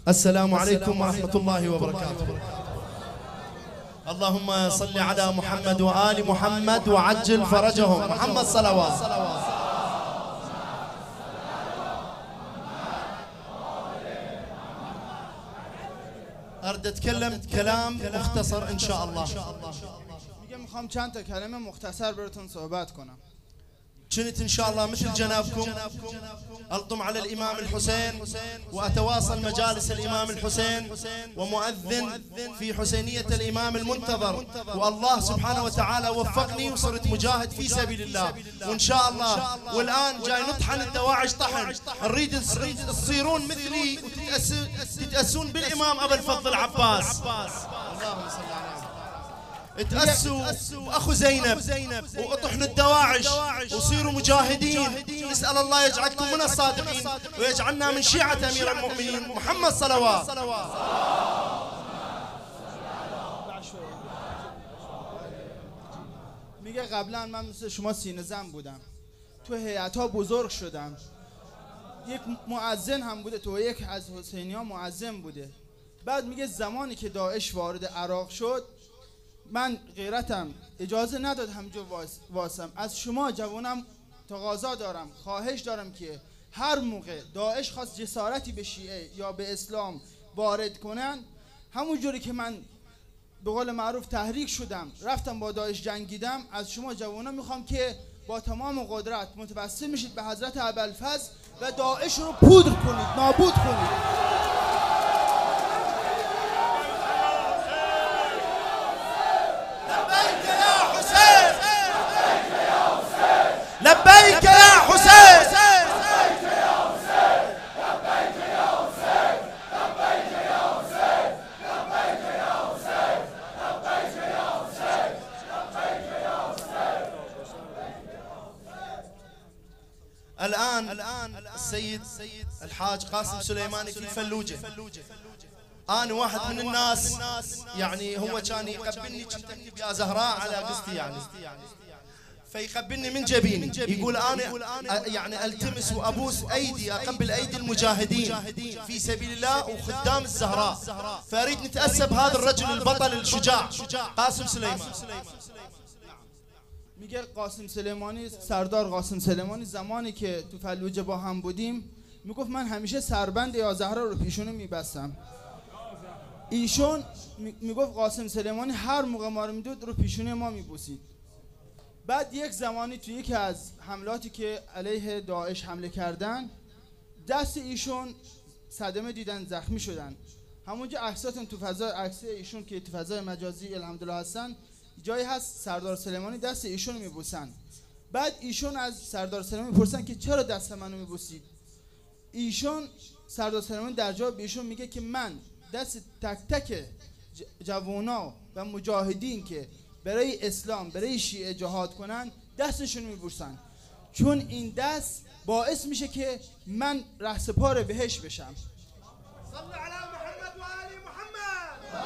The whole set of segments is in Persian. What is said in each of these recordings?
السلام عليكم ورحمة الله وبركاته. اللهم صل على محمد وآل محمد وعجل فرجهم. محمد صلوات. أريد أتكلم كلام مختصر إن شاء الله. میخوام چند تا کلمه مختصر براتون صحبت کنم. كنت إن شاء الله مثل جنابكم ألطم على الإمام الحسين وأتواصل مجالس الإمام الحسين ومؤذن في حسينية الإمام المنتظر، والله سبحانه وتعالى وفقني وصرت مجاهد في سبيل الله وإن شاء الله. والآن جاي نطحن الدواعش طحن، نريد تصيرون مثلي وتتأسون بالإمام أبا الفضل العباس. اللهم صل على تأسوا أخو زينب وأطحن الدواعش وصيروا مجاهدين. نسأل الله يجعلكم من الصادقين ويجعلنا من شيعة أمير المؤمنين محمد صلوات. میگه قبلا من مثل شما سینه زن بودم، تو هیئت‌ها بزرگ شدم، یک مؤذن هم بوده، تو یک از حسینی‌ها مؤذن بوده. بعد میگه زمانی که داعش وارد عراق شد من غیرتم اجازه نداد همجا واسم. از شما جوانم تقاضا دارم، خواهش دارم که هر موقع داعش خواست جسارتی به شیعه یا به اسلام وارد کنن، همون جوری که من به قول معروف تحریک شدم رفتم با داعش جنگیدم، از شما جوانان میخوام که با تمام قدرت متوسل میشید به حضرت ابوالفضل و داعش رو پودر کنید، نابود کنید. لبيك يا حسين. لبيك يا حسين. لبيك يا حسين. لبيك يا حسين. لبيك يا حسين. لبيك يا حسين. لبيك يا حسين. الآن السيد الحاج قاسم سليماني في الفلوجة. أنا واحد من الناس يعني هو كان يقبلني، كنت أكتب يا زهراء على قصتي يعني، فيقبلني من جبيني يقول أنا يعني ألتمس وأبوس أيدي، أقبل أيدي المجاهدين في سبيل الله وخدام الزهراء، فأريد نتأسى بهذا الرجل البطل الشجاع قاسم سليمان. میگه قاسم سلیمانی، سردار قاسم سلیمانی زمانی که تو فلوجه با هم بودیم میگفت من همیشه سربند یا زهرا رو پیشونی میبستم. ایشون میگفت قاسم سلیمانی هر موقع ما رو میدود رو پیشونی ما میبوسید. بعد یک زمانی توی یکی از حملاتی که علیه داعش حمله کردن دست ایشون صدمه دیدن، زخمی شدن. همونجا عکساتون تو فضا، عکس ایشون که تو فضای مجازی الحمدلله هستن، جایی هست سردار سلیمانی دست ایشون میبوسن. بعد ایشون از سردار سلیمانی میپرسن که چرا دست منو میبوسید؟ ایشون سردار سلیمانی در جواب ایشون میگه که من دست تک تک جوانا و مجاهدین که برای اسلام برای شیعه جهاد کنن دستشون میبوسن، چون این دست باعث میشه که من رهسپار بهش بشم. صل على محمد و آل محمد.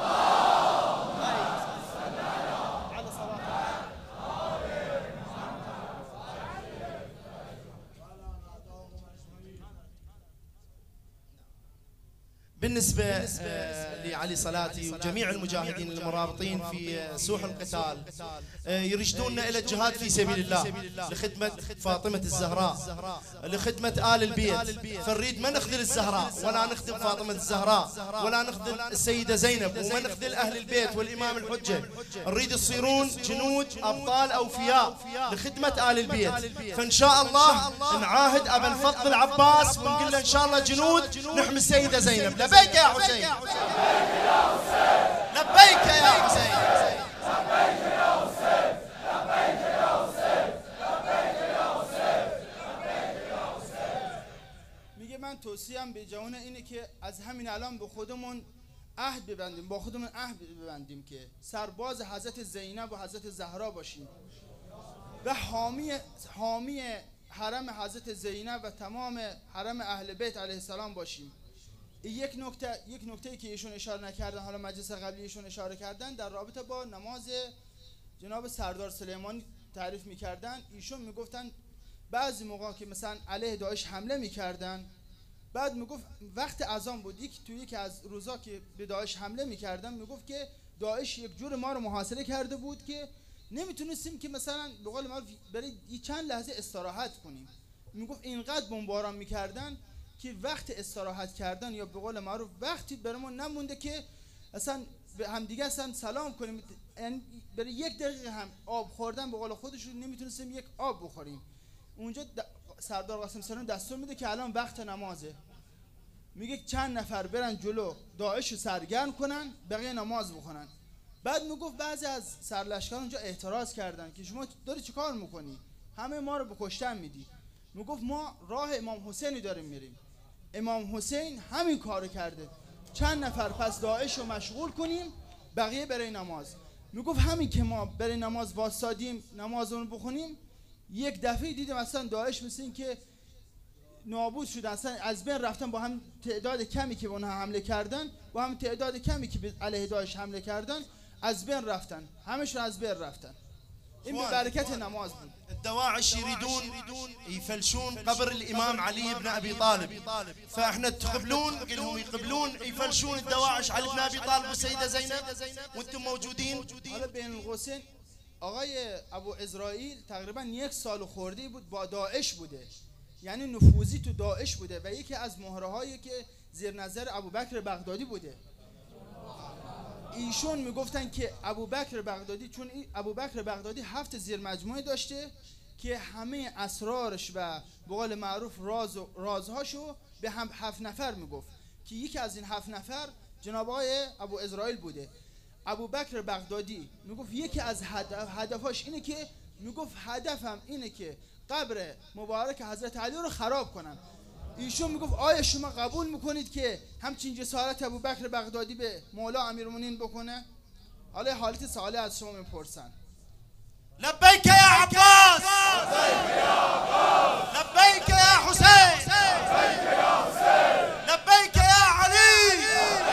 بالنسبة لعلي صلاتي وجميع المجاهدين المرابطين في سوح القتال يرشدوننا إلى الجهاد في سبيل الله لخدمة فاطمة الزهراء، لخدمة آل البيت، فنريد ما نخذل الزهراء ولا نخدم فاطمة الزهراء ولا نخذل السيدة زينب وما نخذل أهل البيت والإمام الحجة، نريد تصيرون جنود أبطال أوفياء لخدمة آل البيت. فإن شاء الله نعاهد أبا الفضل العباس ونقول له إن شاء الله جنود نحمي السيدة زينب. لبيك يا حسين. لبيك يا حسين. لبيك يا حسين. لبيك يا حسين. لبيك يا حسين. لبيك يا حسين. میگه من توصیه‌ام به جوان اینه که از همین الان به خودمون عهد ببندیم، با خودمون عهد ببندیم که سرباز حضرت زینب و حضرت زهرا باشیم و حامی حرم حضرت زینب و تمام حرم اهل بیت علیه السلام باشیم. یک نکته که ایشون اشاره نکردن، حالا مجلس قبلی ایشون اشاره کردن، در رابطه با نماز جناب سردار سلیمانی تعریف میکردن. ایشون میگفتن بعضی موقع که مثلا علیه داعش حمله میکردن بعد میگفت وقت اذان بود، یکی از روزا که به داعش حمله میکردن میگفت که داعش یک جور ما رو محاصره کرده بود که نمیتونستیم که مثلا به قول ما برای چند لحظه استراحت کنیم. میگفت اینقدر بمباران میکردن که وقت استراحت کردن یا به قول معروف وقتی برامون نمونده که اصلا به همدیگه اصلا سلام کنیم، یعنی برای یک دقیقه هم آب خوردن به قول خودشون نمیتونستیم یک آب بخوریم. اونجا سردار قاسم سلیمانی دستور میده که الان وقت نمازه، میگه چند نفر برن جلو داعش رو سرگرم کنن، بقیه نماز بخونن. بعد میگفت بعضی از سرلشکران اونجا اعتراض کردن که شما داری چی کار میکنی؟ همه ما رو به کشتن میدی. میگفت ما راه امام حسینی داریم میریم، امام حسین همین کارو کرده، چند نفر پس داعش رو مشغول کنیم، بقیه برای نماز. میگفت همین که ما برای نماز واسادیم، نمازمون بخونیم، یک دفعه دیدیم اصلا داعش مثل این که نابود شد، اصلا از بین رفتن. با هم تعداد کمی که اونها حمله کردن، با هم تعداد کمی که علیه داعش حمله کردن، از بین رفتن، همشون از بین رفتن. این به برکت نماز بود. الدواعش يريدون يفلشون قبر الإمام علي بن أبي طالب، فإحنا تقبلون؟ قلهم يقبلون يفلشون الدواعش علي بن أبي طالب والسيدة زينب وأنتم موجودين. حالا بین القوسین آقای ابو اسرائیل تقریبا 1 سال خورده بود با داعش بوده، یعنی نفوذی تو داعش بوده و یکی از مهرهایی که زیر نظر ابوبکر بغدادی بوده. ایشون میگفتن که ابوبکر بغدادی، چون ابوبکر بغدادی 7 زیر مجموعه داشته که همه اسرارش و به قول معروف رازهاشو به 7 نفر میگفت که یکی از این 7 نفر جناب آقای ابو اسرائیل بوده. ابوبکر بغدادی میگفت یکی از هدفاش اینه که میگفت هدفم اینه که قبر مبارک حضرت علی رو خراب کنم. ایشون میگفت آیا شما قبول میکنید که همچین جسارت ابوبکر بغدادی به مولا امیرالمومنین بکنه؟ حالا حالت سوالی از شما میپرسن. لبیک یا عباس، لبیک یا حسین، لبیک یا علی.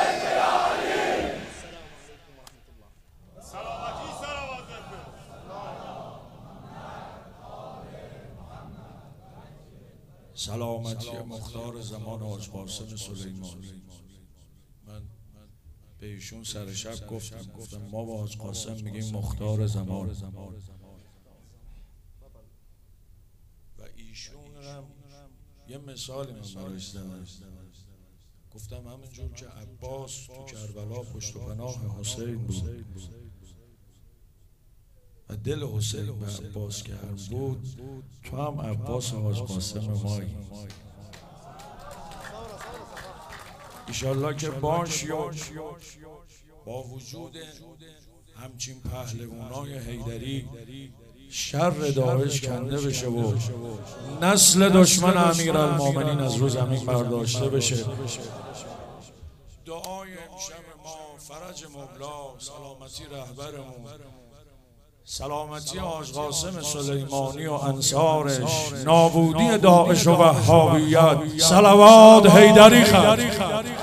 سلامتی مختار زمان حاج قاسم سلیمانی. من به ایشون سر شب گفتم ما با حاج قاسم میگیم مختار زمان و ایشون هم یه مثالی من براش زدم. گفتم همینجور که عباس تو کربلا پشت و پناه حسین بود و دل حسین به عباس گرم بود، تو هم عباس حاج قاسم مایی. ایشالله که باشی و با وجود همچین پهلوانای حیدری شر داعش کنده بشه و نسل دشمن امیرالمومنین از رو زمین برداشته بشه. دعای امشب ما فرج مولا، سلامتی رهبرمون، سلامتی حاج قاسم سلیمانی و انصارش، نابودی داعش و وهابیت. صلوات حیدری خط.